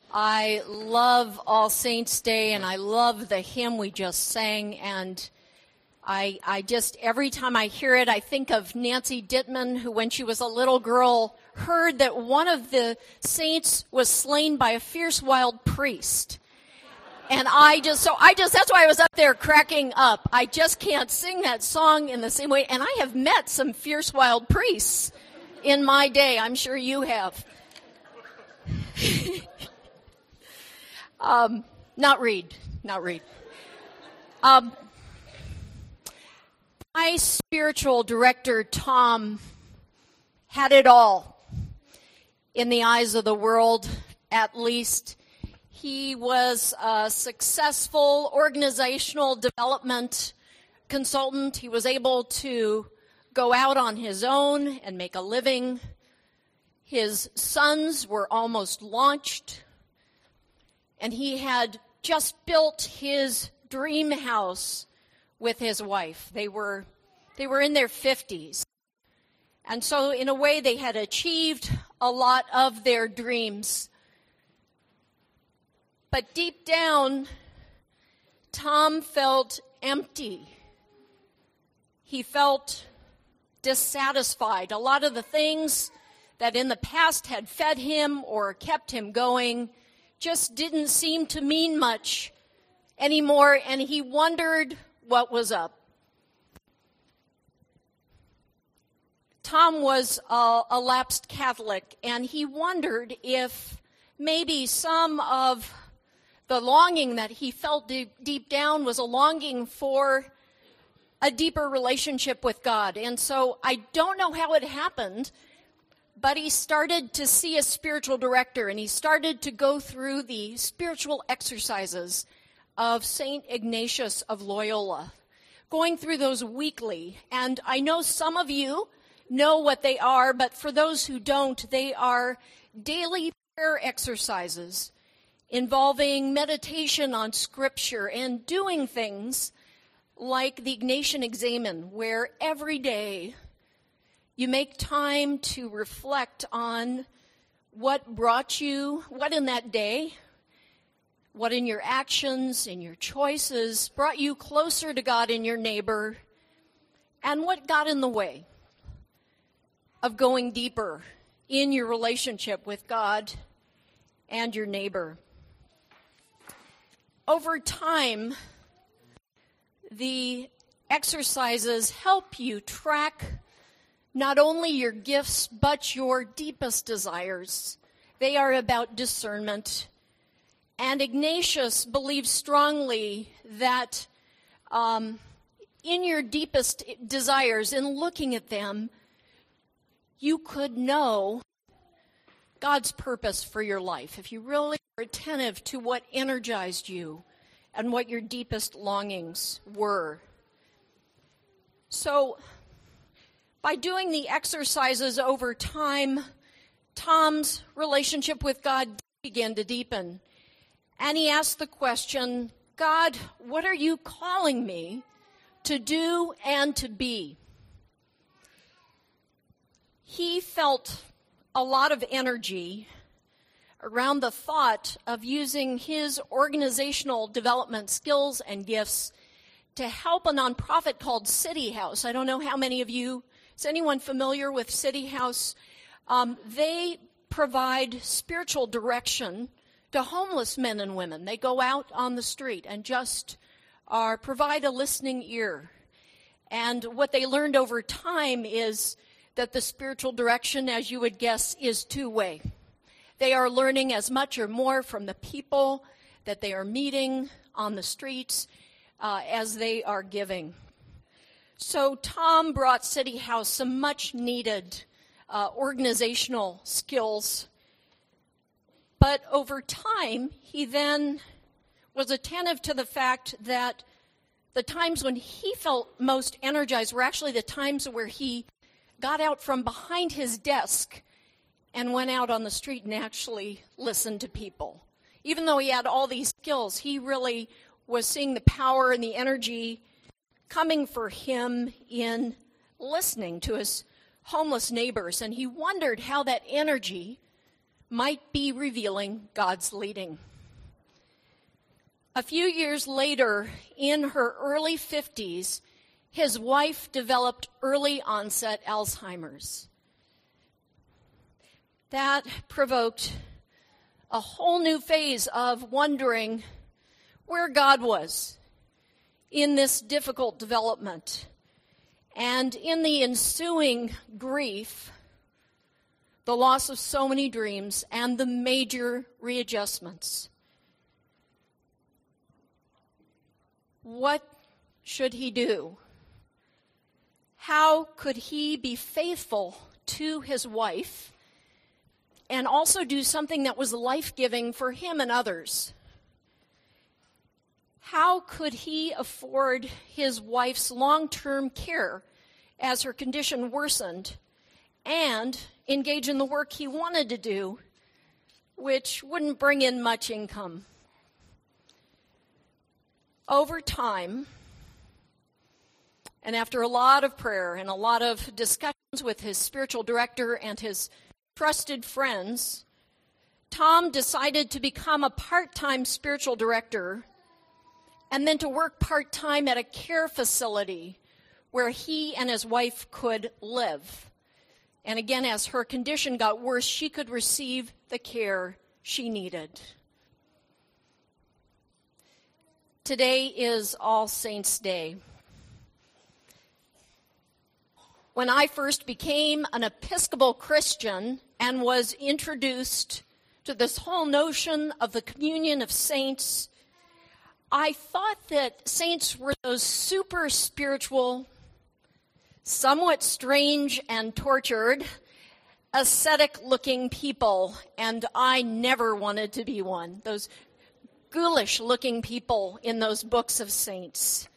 I love All Saints Day, and I love the hymn we just sang, and I just, every time I hear it, I think of Nancy Dittman, who when she was a little girl heard that one of the saints was slain by a fierce wild priest. And that's why I was up there cracking up. I just can't sing that song in the same way, and I have met some fierce wild priests in my day. I'm sure you have. Not Reed. My spiritual director, Tom, had it all in the eyes of the world, at least. He was a successful organizational development consultant. He was able to go out on his own and make a living. His sons were almost launched. And he had just built his dream house with his wife. They were in their 50s. And so in a way they had achieved a lot of their dreams. But deep down, Tom felt empty. He felt dissatisfied. A lot of the things that in the past had fed him or kept him going just didn't seem to mean much anymore, and he wondered what was up. Tom was a lapsed Catholic, and he wondered if maybe some of the longing that he felt deep down was a longing for a deeper relationship with God. And so I don't know how it happened, but he started to see a spiritual director, and he started to go through the spiritual exercises of St. Ignatius of Loyola, going through those weekly. And I know some of you know what they are, but for those who don't, they are daily prayer exercises involving meditation on Scripture and doing things like the Ignatian Examen, where every day you make time to reflect on what brought you, what in that day, what in your actions, in your choices, brought you closer to God and your neighbor, and what got in the way of going deeper in your relationship with God and your neighbor. Over time, the exercises help you track not only your gifts, but your deepest desires. They are about discernment. And Ignatius believes strongly that in your deepest desires, in looking at them, you could know God's purpose for your life if you really are attentive to what energized you and what your deepest longings were. So, by doing the exercises over time, Tom's relationship with God began to deepen. And he asked the question, God, what are you calling me to do and to be? He felt a lot of energy around the thought of using his organizational development skills and gifts to help a nonprofit called City House. I don't know how many of you, is anyone familiar with City House? They provide spiritual direction to homeless men and women. They go out on the street and just provide a listening ear. And what they learned over time is that the spiritual direction, as you would guess, is two-way. They are learning as much or more from the people that they are meeting on the streets as they are giving. So Tom brought City House some much-needed organizational skills. But over time, he then was attentive to the fact that the times when he felt most energized were actually the times where he got out from behind his desk and went out on the street and actually listened to people. Even though he had all these skills, he really was seeing the power and the energy coming for him in listening to his homeless neighbors. And he wondered how that energy might be revealing God's leading. A few years later, in her early 50s, his wife developed early onset Alzheimer's. That provoked a whole new phase of wondering where God was in this difficult development. And in the ensuing grief, the loss of so many dreams, and the major readjustments. What should he do? How could he be faithful to his wife and also do something that was life-giving for him and others? How could he afford his wife's long-term care as her condition worsened and engage in the work he wanted to do, which wouldn't bring in much income? Over time, and after a lot of prayer and a lot of discussions with his spiritual director and his trusted friends, Tom decided to become a part-time spiritual director and then to work part-time at a care facility where he and his wife could live. And again, as her condition got worse, she could receive the care she needed. Today is All Saints' Day. When I first became an Episcopal Christian and was introduced to this whole notion of the communion of saints, I thought that saints were those super spiritual, somewhat strange and tortured, ascetic-looking people, and I never wanted to be one. Those ghoulish-looking people in those books of saints.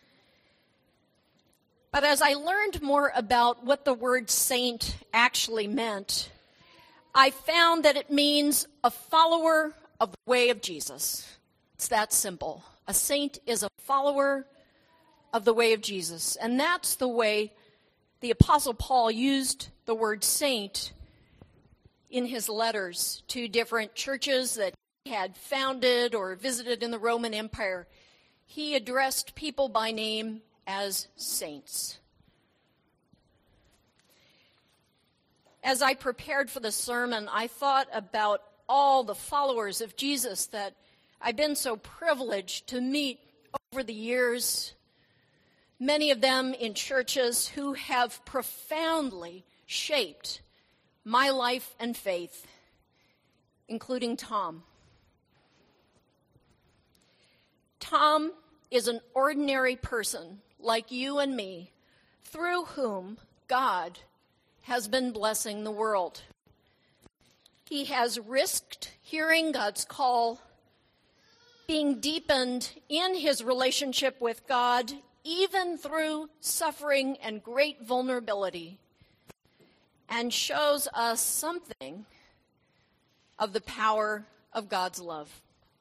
But as I learned more about what the word saint actually meant, I found that it means a follower of the way of Jesus. It's that simple. A saint is a follower of the way of Jesus. And that's the way the Apostle Paul used the word saint in his letters to different churches that he had founded or visited in the Roman Empire. He addressed people by name as saints. As I prepared for the sermon, I thought about all the followers of Jesus that I've been so privileged to meet over the years, many of them in churches who have profoundly shaped my life and faith, including Tom. Tom is an ordinary person like you and me, through whom God has been blessing the world. He has risked hearing God's call, being deepened in his relationship with God, even through suffering and great vulnerability, and shows us something of the power of God's love.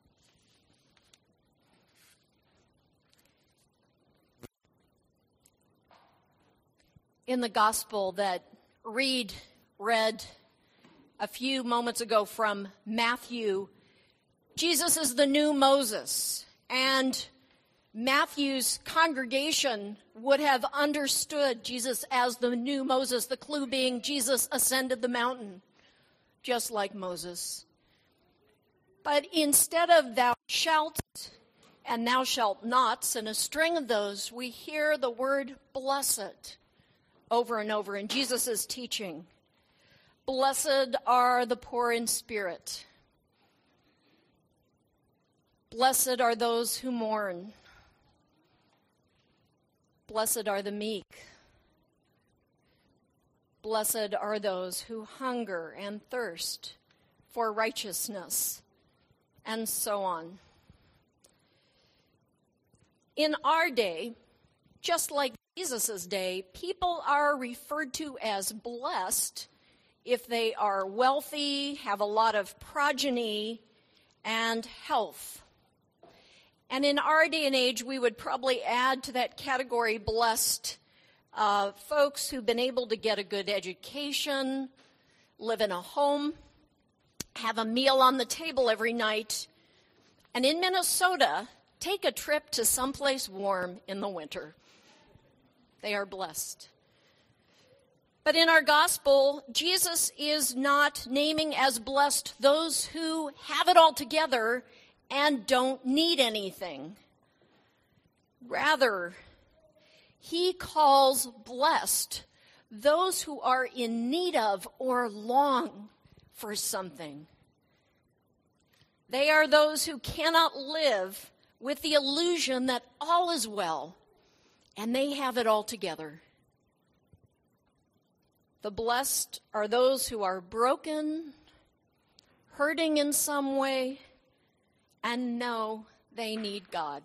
In the gospel that Reed read a few moments ago from Matthew, Jesus is the new Moses, and Matthew's congregation would have understood Jesus as the new Moses, the clue being Jesus ascended the mountain, just like Moses. But instead of thou shalt and thou shalt nots, and a string of those, we hear the word blessed over and over in Jesus' teaching. Blessed are the poor in spirit. Blessed are those who mourn. Blessed are the meek. Blessed are those who hunger and thirst for righteousness, and so on. In our day, just like Jesus' day, people are referred to as blessed if they are wealthy, have a lot of progeny, and health. And in our day and age, we would probably add to that category blessed folks who've been able to get a good education, live in a home have a meal on the table every night, and in Minnesota, take a trip to someplace warm in the winter. They are blessed. But in our gospel, Jesus is not naming as blessed those who have it all together and don't need anything. Rather, he calls blessed those who are in need of or long for something. They are those who cannot live with the illusion that all is well and they have it all together. The blessed are those who are broken, hurting in some way, and know they need God.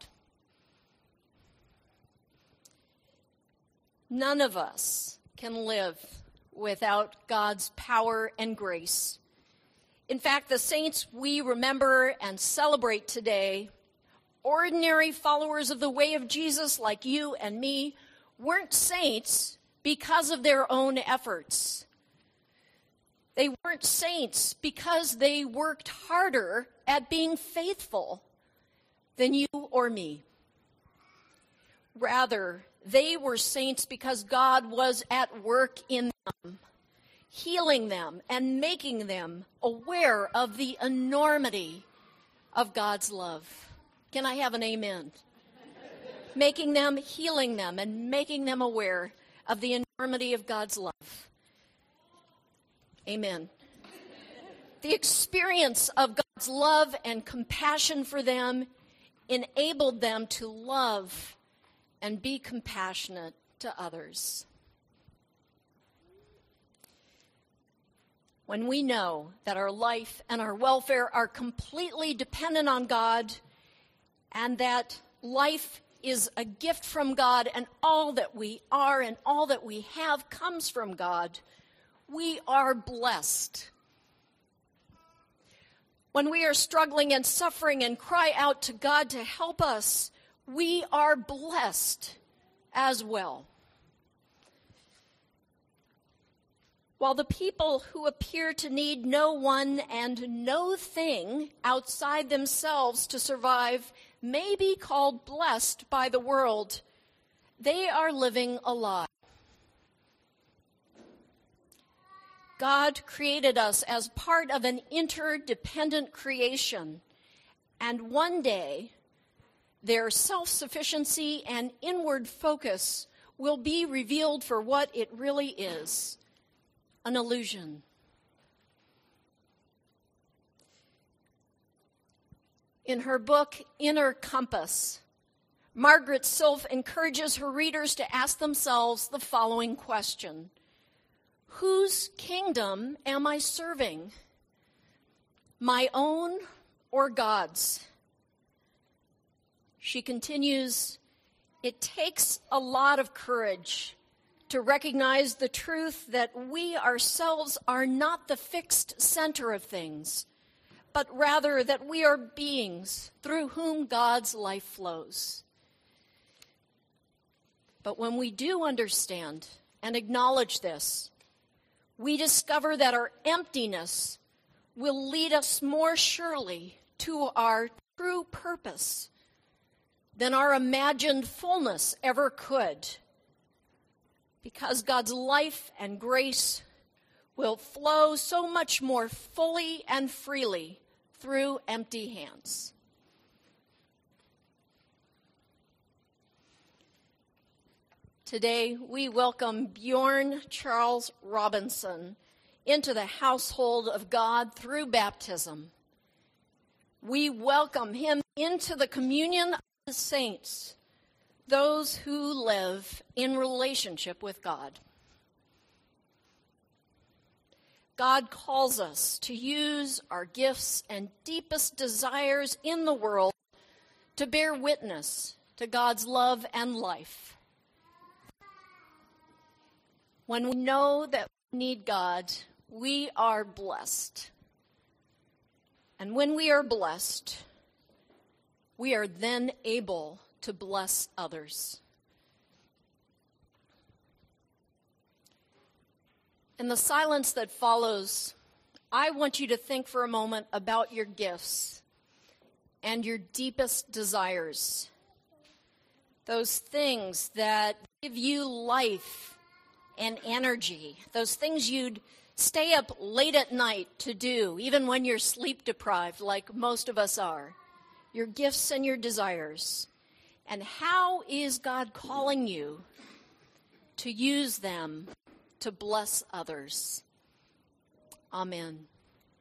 None of us can live without God's power and grace. In fact, the saints we remember and celebrate today, ordinary followers of the way of Jesus like you and me, weren't saints because of their own efforts. They weren't saints because they worked harder at being faithful than you or me. Rather, they were saints because God was at work in them, healing them and making them aware of the enormity of God's love. Can I have an amen? Making them, healing them, and making them aware of the enormity of God's love. Amen. The experience of God's love and compassion for them enabled them to love and be compassionate to others. When we know that our life and our welfare are completely dependent on God, and that life is a gift from God, and all that we are and all that we have comes from God, we are blessed. When we are struggling and suffering and cry out to God to help us, we are blessed as well. While the people who appear to need no one and no thing outside themselves to survive may be called blessed by the world, they are living a lie. God created us as part of an interdependent creation, and one day their self-sufficiency and inward focus will be revealed for what it really is, an illusion. In her book, Inner Compass, Margaret Silf encourages her readers to ask themselves the following question: whose kingdom am I serving? My own or God's? She continues, it takes a lot of courage to recognize the truth that we ourselves are not the fixed center of things, but rather that we are beings through whom God's life flows. But when we do understand and acknowledge this, we discover that our emptiness will lead us more surely to our true purpose than our imagined fullness ever could, because God's life and grace will flow so much more fully and freely through empty hands. Today, we welcome Bjorn Charles Robinson into the household of God through baptism. We welcome him into the communion of the saints, those who live in relationship with God. God calls us to use our gifts and deepest desires in the world to bear witness to God's love and life. When we know that we need God, we are blessed. And when we are blessed, we are then able to bless others. In the silence that follows, I want you to think for a moment about your gifts and your deepest desires. Those things that give you life and energy. Those things you'd stay up late at night to do, even when you're sleep deprived, like most of us are. Your gifts and your desires. And how is God calling you to use them to bless others? Amen.